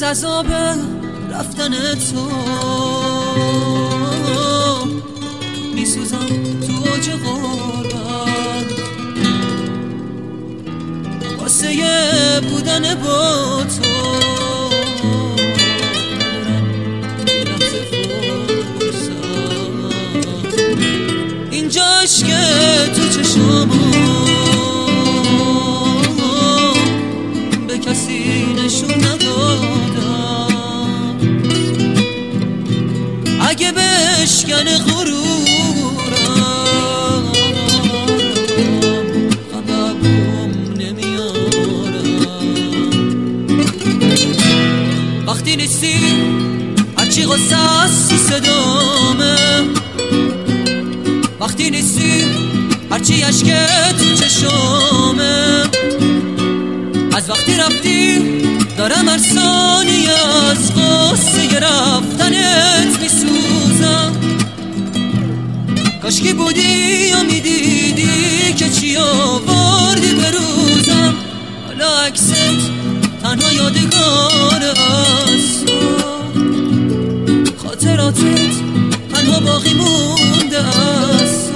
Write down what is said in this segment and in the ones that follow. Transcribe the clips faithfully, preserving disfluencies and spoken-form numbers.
از عذاب رفتن تو میسوزم تو اوج غربت، واسه بودن با تو اینجاش که تو چشامو به کسی نشون ندادم، اگه بشکن غرورم غضبم نمیارم. وقتی نیستی هرچی غصه است تو صدامه، وقتی نیستی هرچی اشکه تو چشامه، از وقتی رفتی دارم هر ثانیه از قصه رفتنت میسوزم. کاشکی بودی یا میدیدی که چی آوردی به روزم، حالا عکست تنها یادگار است، خاطراتت تنها باقی مونده است.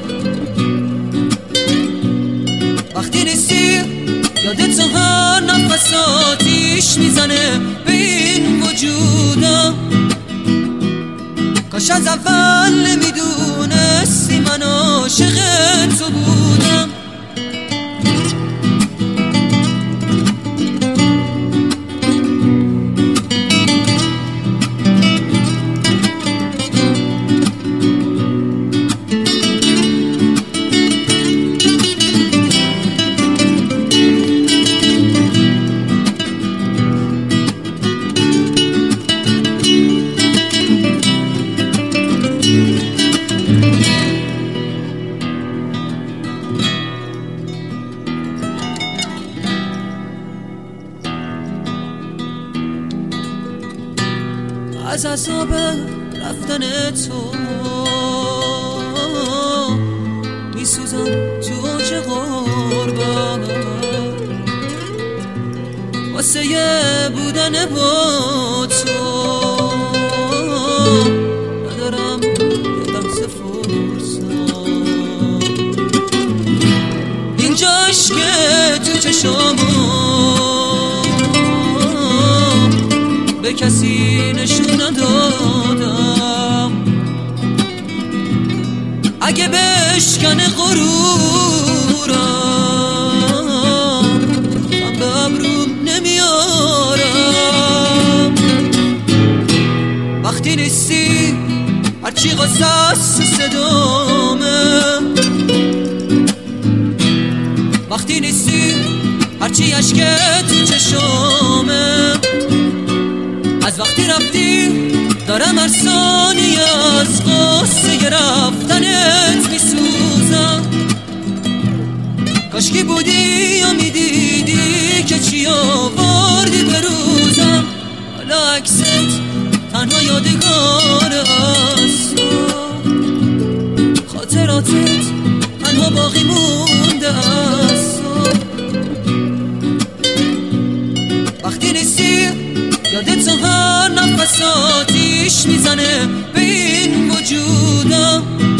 وقتی نیستی یادت تو هر نفس آتیش میزنه به این وجودم، کاش از اول نمیدونستی من عاشق تو بودم. از عذاب رفتن تو میسوزم تو اوج غربت، واسه بودن با تو ندارم یادم فرصت. اینجاش که تو چشامو به کسی نشون ندادم، اگه بشکن غرورم من به ابروم نمیارم. وقتی نیستی هرچی غصه است صدامه، وقتی نیستی هرچی اشکه تو چشامه، از وقتی رفتی دارم هر ثانیه از قصه رفتنت میسوزم. کاشکی بودی یا میدیدی که چی آوردی به روزم، حالا عکست تنها یادگار است، خاطراتت تنها باقی مونده است. وقتی نیستی یادت تو هر نفس آتیش میزنه به این وجودم،